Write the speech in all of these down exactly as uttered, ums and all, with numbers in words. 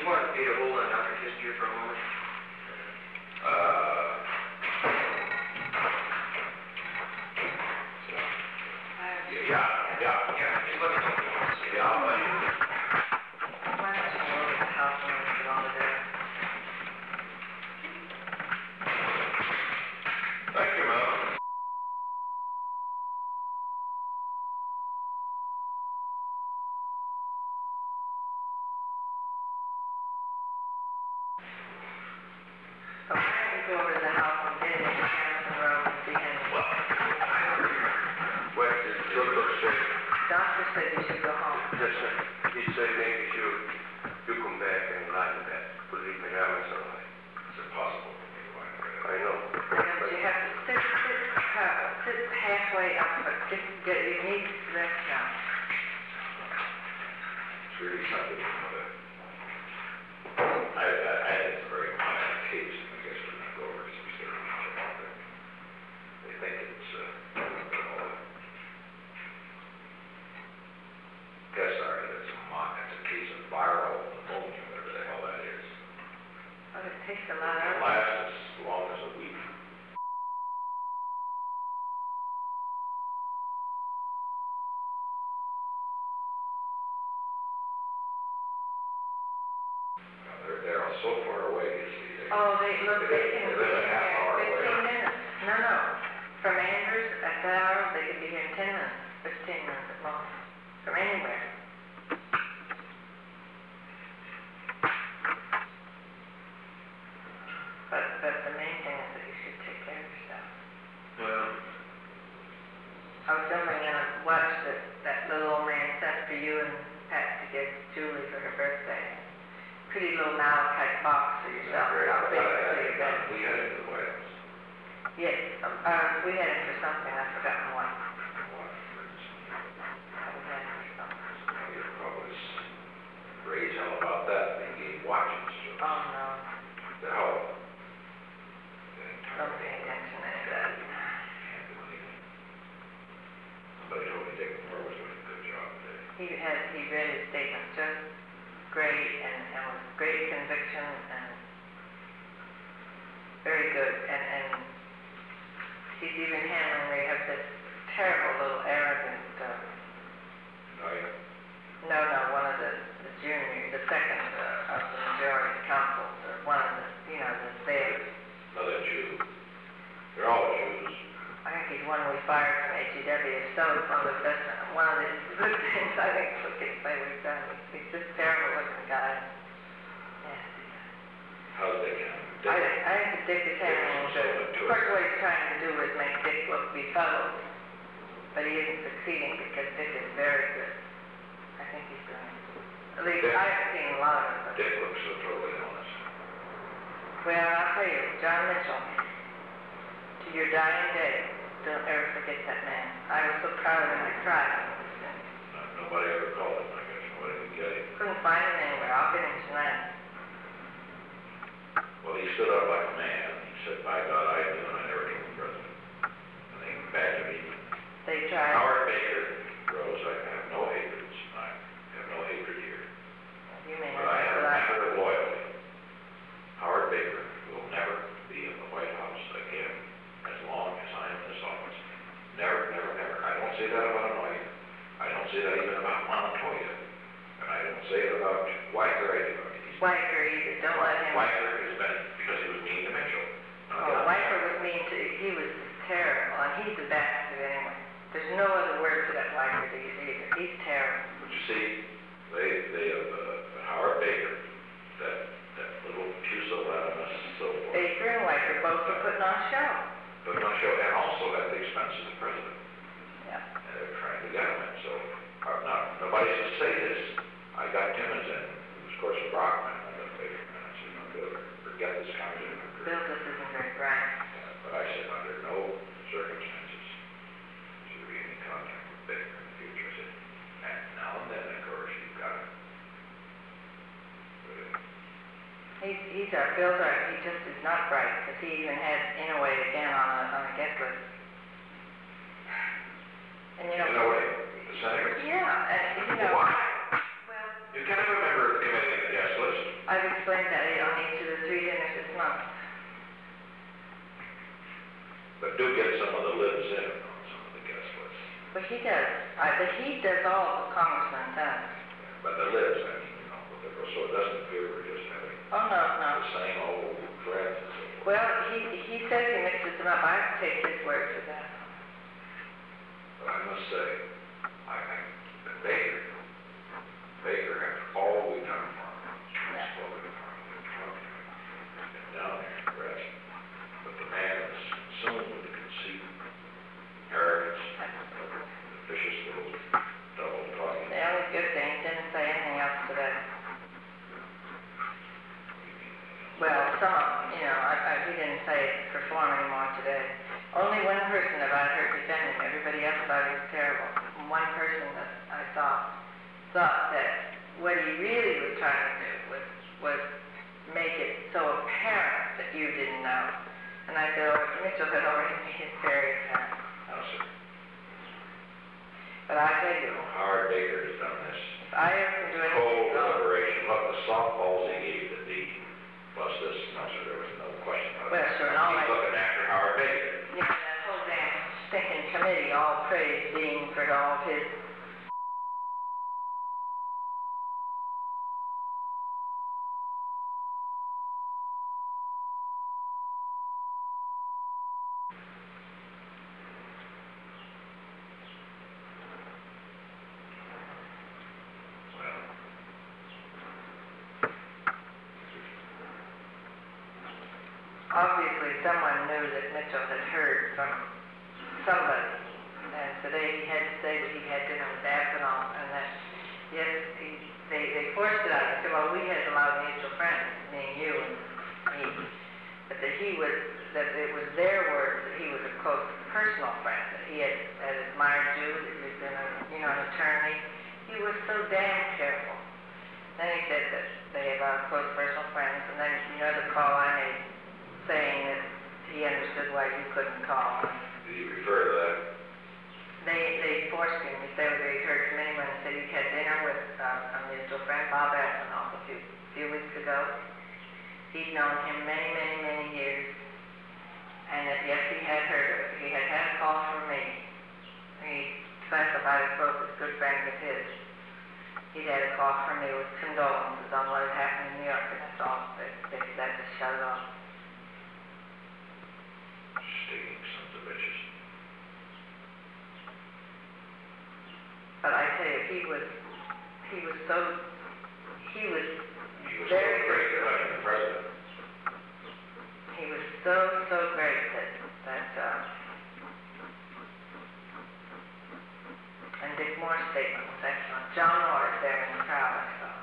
you want me to hold on Doctor Kissinger for a moment? Uh, yeah, yeah, yeah, yeah. Just let me know. Yeah, I'll let you. Why don't you go over to the house and get on the there? Thank you, Mom. So why don't we go over to the house and get into Hamilton Road and see him? Well, wait, just look, look straight. Doctor said you should go home. Yes, sir. He said maybe you, you come back and lie in bed. Put it in pajamas or like. It's impossible for me to wind right I know. But you have to sit, sit, uh, sit halfway up, but just get, you need to rest now. It's really something, mother. I, I, I had a very minor case, and I guess we're gonna go over some stuff about that. They think it's, uh, all that. Guess, sorry, that's a mock, that's a case of viral pneumonia, whatever the hell that is. Well, it takes a lot It out of lasts as long as a week. Now, they're, they're all so far away, you see. They, Oh, they, look, they, they they can be live a here half hour in fifteen away. minutes. No, no. From Andrews at that hour, they could be here in ten minutes, fifteen minutes at most. From anywhere. But, but the main thing is that you should take care of yourself. Well, I was filming a watch that that little old man sent for you and Pat to give Julie for her birthday. Pretty little malachite box for yourself. Great. I'll I bake had it for it, you then. we had it in the White House. Yes, um, uh, we had it for something, I've forgotten what. What, for instance. We had it for something. Your probably rage hell about that, they gave watches. Oh, no, The hell? don't pay attention to any of that. Can't do anything. Somebody told me Dick Moore was doing a good job today. He had, he read his statement just great and, and with great conviction and very good. And, and he's even handling, they have this terrible little arrogant, uh, No, yeah. no, no, one of the, the junior, the second uh, of the majority council, or one of the, you know, the theirs. Another Jew. They're all Jews. I think he's one we fired from H E W, so it's one of the best, one of the good things I think we can say we've done. He's just a terrible looking guy. Yes. How's Dick handling? I, I think that Dick is handling Dick is good. so Of course, what he's trying to do is make Dick look befuddled, but he isn't succeeding because Dick is very good. I think he's doing it. At least Dick- I've seen a lot of it. but- Dick looks so totally honest. Well, I'll tell you, John Mitchell, to your dying day, don't ever forget that man. I was so proud of him, I cried. No, nobody ever called him, I guess. Nobody could get him. Couldn't find him anywhere. I'll get him tonight. Well, he stood up like a man. He said, by God, I knew and I never told the president. And they badgered him. They tried. Howard Baker, Rose, I have no hatred. I have no hatred here. You may But not I have know a that. matter of loyalty. Howard Baker will never be in the White House again as long as I am in this office. Never, never, never. I don't say that about Anoia. I don't say that even about Montoya. And I don't say it about Weicker either. He's- Weicker either. Don't let him. Weicker has been, because he was mean to Mitchell. Now, Oh, God, Weicker was mean to, he was terrible, and he's a bastard anyway. There's no other word for that Weicker either. He's terrible. But you see, they, they have, uh, Howard Baker, that, that little pusillanimous, so forth. Baker and Weicker both were putting on a show. But not show, and also at the expense of the president. Yeah. And they're trying to get him in, so, uh, now, nobody should say this. I got Timmons in, of course, Brockman, and the Baker, and I said, no good, forget this conversation. Bill just isn't very bright. But I said, under no circumstances should there be any contact with Baker in the future. I said, and now and then, of course, you've got to. He's, he's our, Bill's our, he just is not bright, because he even had Inouye again on a, on a guest list. And you know. You know what, the senator? Yeah, and you know. Why? Well, You can't remember the committee on the guest list. I in on some of the guest lists. But he does, uh, but he does all the congressman does. But the lives, I mean, you know, but the, so it doesn't appear we're just having Oh, no, no. the same old friends and so forth. Well, he, he says he mixes them up. I have to take his word for that. But I must say, I think that Baker, Baker has always done farming. Yeah. Spoken farming, been down there and rest. But the man is consumed with the conceit, arrogance, the vicious little double talking. The only good thing, he didn't say anything else today. Well, some of them, you know, I, I, he didn't say perform anymore today. Only one person that I heard defend him. Everybody else thought he was terrible. One person that I saw thought that what he really was trying to do was was make it so apparent that you didn't know. And I said, oh, Mitchell had already made it very apparent. Now, sir, But I tell you, Howard Baker has done this if I ever can do anything cold wrong, deliberation. Look, the softballs he gave the dean, plus this, no, sir, there was no question about it. well, sure, and all He's that, looking after Howard Baker. you know, that whole damn stinking committee all praised Dean for all his Well, obviously someone knew that Mitchell had heard from somebody, and today he had to say that he had dinner with Aspinall, and that, yes, he, they, they forced it out. They said, well, we had a lot of mutual friends, meaning you and me, but that he was, that it was their word that he was a close personal friend, that he had, had admired you, that you'd been a, you know, an attorney. He was so damn careful. Then he said that they had a lot of close personal friends, and then, you know, the call I made, saying that he understood why you couldn't call. did he refer to that? They, they forced him to say whether he heard from anyone and said he had dinner with uh, a mutual friend, Bob Aspinall, a few, few weeks ago. He'd known him many, many, many years, and that yes, he had heard of it. He had had a call from me. He specified as both as good friends of his. He'd had a call from me with condolences on what had happened in New York, and that's all. They, they said to shut it off. Stinking sons of bitches. But I tell you, he was, he was so, he was He was so very, great at running the president. he was so, so great that, that, uh, and Dick Moore's statement was excellent. John Moore is there in the crowd, I saw.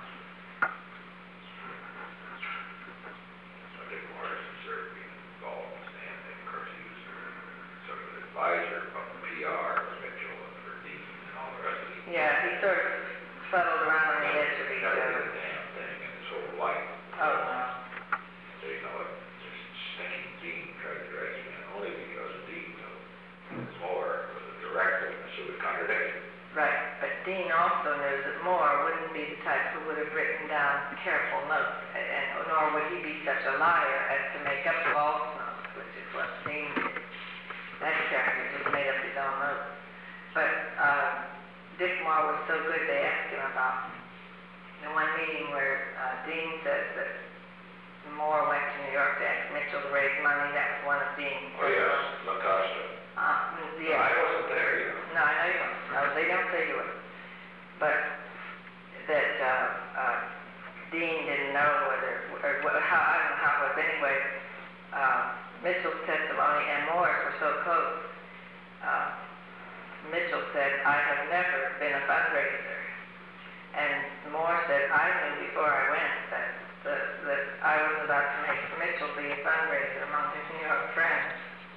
So Dick Morris is certainly involved in this damn thing. Of course, he was sort of an advisor of the P R of Mitchell and for Dean and all the rest of it. Yeah, he sort of fuddled around on the edge of each Never other. did a damn thing in his whole life. Oh, no. So, you know, what, this stinking Dean tried to drag him in only because Dean knew Moore was a director, so it contradicted him. Right, but Dean also knew that Moore wouldn't be the type who would have written down careful notes, and, and nor would he be such a liar as to make up false notes, which is what Dean did. That character just made up his own notes. But uh, Dick Moore was so good, they asked him about the one meeting where uh, Dean says that Moore went to New York to ask Mitchell to raise money. That was one of Dean's. Oh, yes, LaCosta. Uh, yeah. I wasn't there, you know. No, I know you weren't. No, they don't say you were. But that uh, uh, Dean didn't know whether, or wh- how, I don't know how it was anyway. Uh, Mitchell's testimony and Moore's were so close. Uh, Mitchell said, I have never been a fundraiser. And Moore said, I knew before I went that, that, that I was about to make Mitchell be a fundraiser among his New York friends.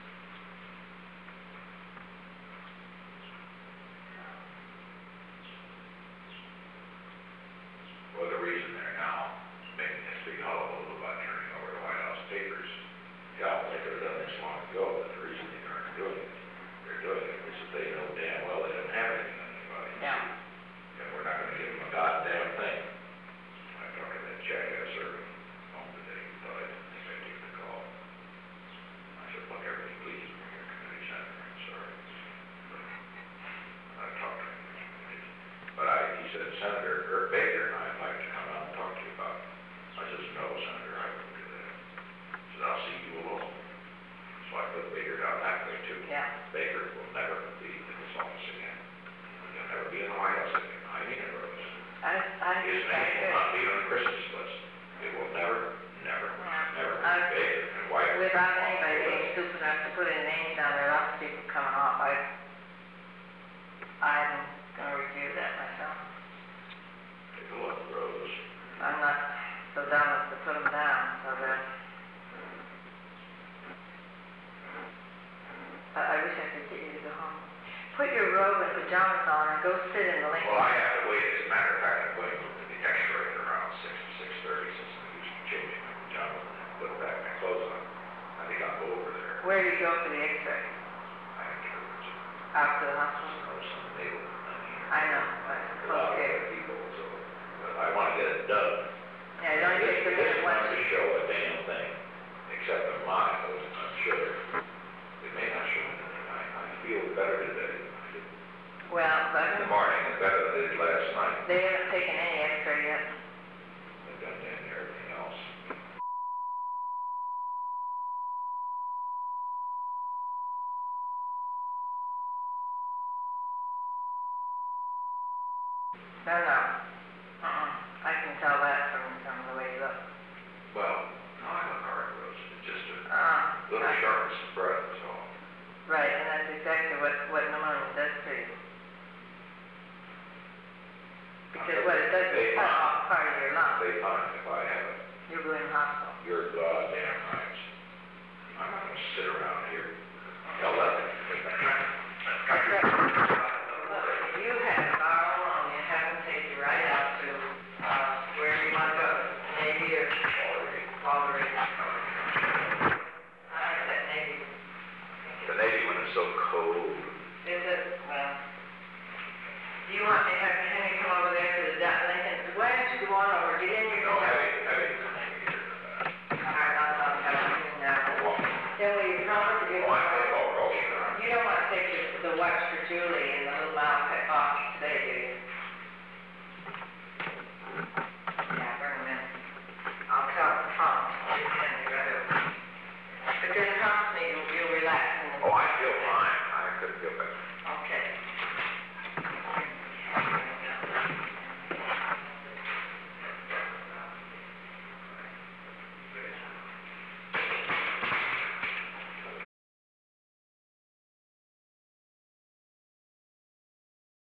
Well, the reason they're now making this big hullabaloo about turning over the White House papers, hell, they could have done this long ago, but the reason they aren't doing it, they're doing it is that they know damn well they don't have anything on anybody. Yeah. And we're not gonna give them a goddamn thing. I talked to that check I served home today, he thought I didn't think I'd take the call. I said, look, everything please from your committee center, I'm sorry. said, Senator Kurt Baker and I'd like to come out and talk to you about it. I says, no, Senator, I wouldn't do that. He said, I'll see you alone. So I put Baker down that way too. Yeah. Baker will never be in this office again. He'll never be in the White House again. I mean it, Rose. I, I, His I name will agree. not be on the Christmas list. It will never, never, Yeah. never be I- Baker and White. Without anybody being stupid enough to put in names down there, lots of people coming off, I, I'm gonna review that myself. Take a look, Rose. I'm not so dumb as to put them down, so that. I, I wish I could get you to go home. Put your robe and pajamas on and go sit in the lake. Well, I have to wait. As a matter of fact, I'm going to the x-ray at around six, six thirty, since I'm used to changing my pajamas and putting back my clothes on. I think I'll go over there. Where do you go for the x-ray? I have to go to Out to the hospital? some, some neighbor. I know, but A it's lot of okay. other people, so, but I want to get it done. Yeah, it only This, takes a this minute is once not to you, show a damn thing, except the miles, I'm sure. It may not show anything. I, I feel better today than I did well, but in the morning, and better than I did last night. they haven't taken any x-ray yet. I've done that and everything else. No, no. Uh-uh. I can tell that from, from the way you look. Well, no, I look hard, Rose. It's just a Uh, little uh, sharpness of breath, so. right, and that's exactly what, what pneumonia does to you. Because what it does They is cut find, off part of your lung. they find if I have it, You're going to the hospital. you're goddamn right. I'm not gonna sit around here. Tell that. That's right.